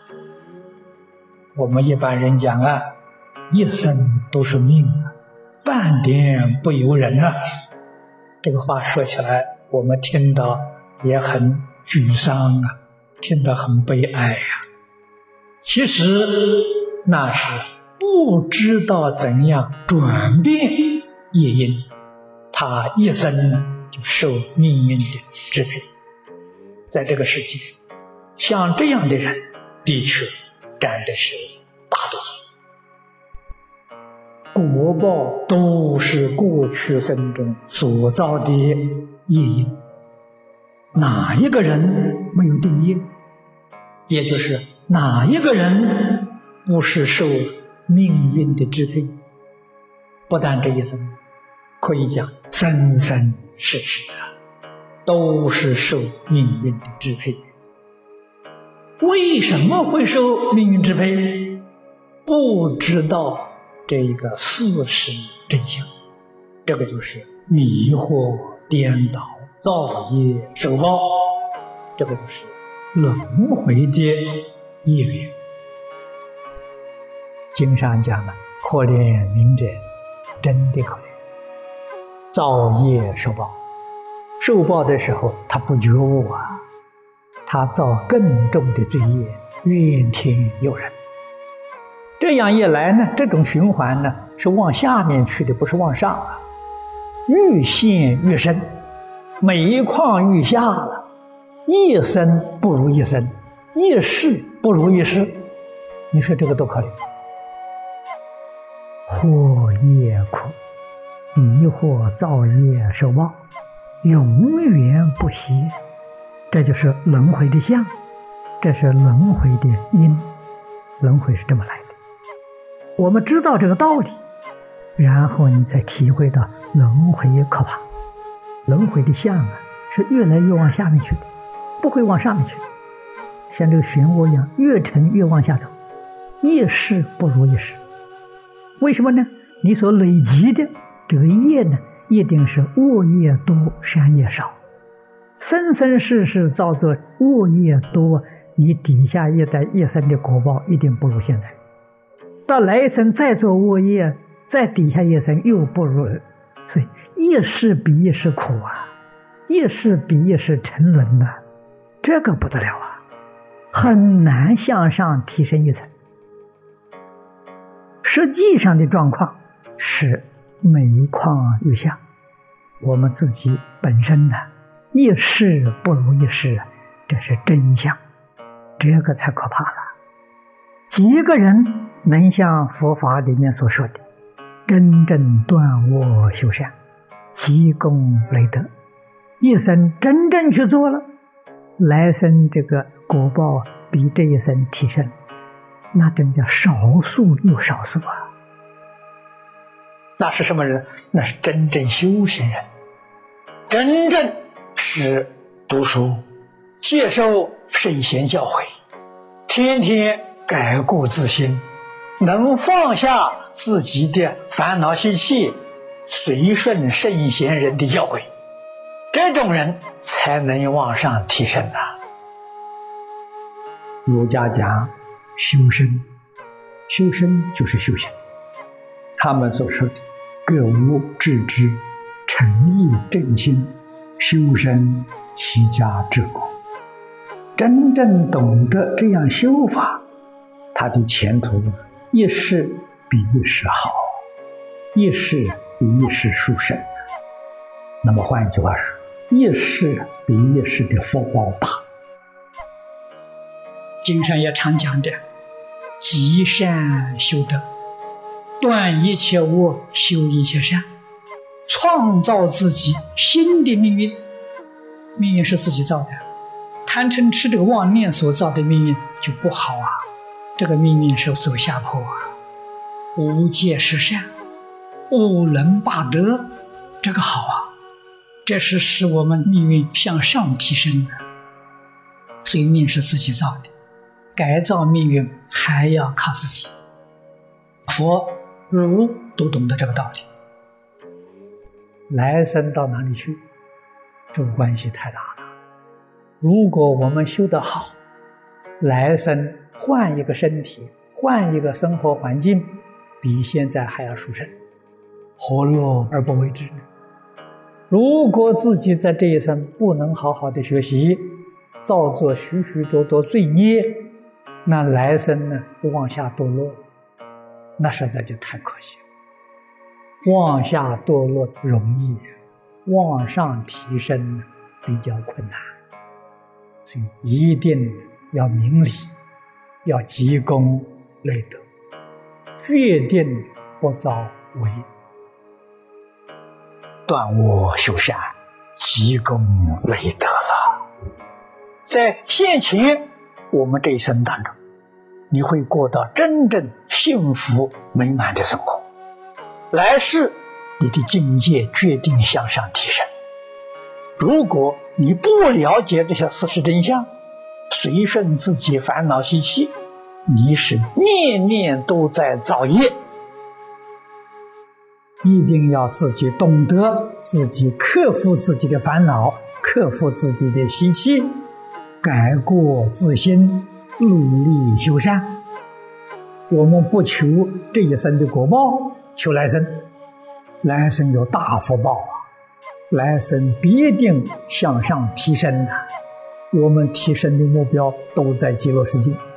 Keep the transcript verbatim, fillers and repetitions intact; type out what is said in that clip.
我们一般人讲啊，一生都是命啊，半点不由人啊。这个话说起来，我们听到也很沮丧啊，听得很悲哀呀、啊。其实那是不知道怎样转变业因，他一生就受命运的支配。在这个世界，像这样的人的确占的是大多数。果报都是过去生中所造的业因，哪一个人没有定业？也就是哪一个人不是受命运的支配？不但这一生，可以讲生生世世啊，都是受命运的支配。为什么会受命运支配？不知道这个事实真相，这个就是迷惑颠倒，造业受报，这个就是轮回的业缘。经上讲了，可怜悯者，真的可怜。造业受报，受报的时候他不觉悟啊，他造更重的罪业，怨天尤人。这样一来呢，这种循环呢是往下面去的，不是往上啊，愈陷愈深，每况愈下了，一生不如一生，一世不如一世。你说这个多可怜！祸业苦，迷惑造业受报，永远不息。这就是轮回的相，这是轮回的因，轮回是这么来的。我们知道这个道理，然后你才体会到轮回可怕。轮回的相啊，是越来越往下面去的，不会往上面去，像这个漩涡一样，越沉越往下走，一世不如一世。为什么呢？你所累积的这个业呢，一定是恶业多，善业少。生生世世造作恶业多，你底下一代一生的果报一定不如现在。到来生再做恶业，再底下一生又不如，所以一世比一世苦啊，一世比一世沉沦啊，这个不得了啊，很难向上提升一层。实际上的状况是每况愈下，我们自己本身呢，一世不如一世，这是真相，这个才可怕了。几个人能像佛法里面所说的，真正断恶修善，积功累德，一生真正去做了，来生这个果报比这一生提升，那真叫少数又少数啊！那是什么人？那是真正修行人，真正是读书，接受圣贤教诲，天天改过自新，能放下自己的烦恼习气，随顺圣贤人的教诲，这种人才能往上提升啊！儒家讲修身，修身就是修行。他们所说的格物致知、诚意正心、修身齐家治国，真正懂得这样修法，他的前途一世比一世好，一世比一世殊胜。那么换一句话说，一世比一世的福报大。经上也常讲的，积善修德，断一切恶，修一切善，创造自己新的命运。命运是自己造的，贪嗔痴这个妄念所造的命运就不好啊，这个命运是走下坡啊。无戒是善，无能霸德，这个好啊，这是使我们命运向上提升的。所以命是自己造的，改造命运还要靠自己。佛、儒都懂得这个道理。来生到哪里去，这个关系太大了。如果我们修得好， 来生换一个身体，换一个生活环境，比现在还要殊胜，何乐而不为之呢？如果自己在这一生不能好好的学习，造作许许多多罪孽，那来生呢往下堕落，那实在就太可惜了。往下堕落容易，往上提升比较困难，所以一定要明理，要积功累德，决定不造为。 断恶修善，积功累德了。在现前我们这一生当中，你会过到真正幸福美满的生活。来世你的境界决定向上提升。如果你不了解这些事实真相，随顺自己烦恼习气，你是念念都在造业。一定要自己懂得自己克服自己的烦恼，克服自己的习气，改过自新，努力修善。我们不求这一生的果报，求来生，来生有大福报啊，来生必定向上提升啊。我们提升的目标都在极乐世界。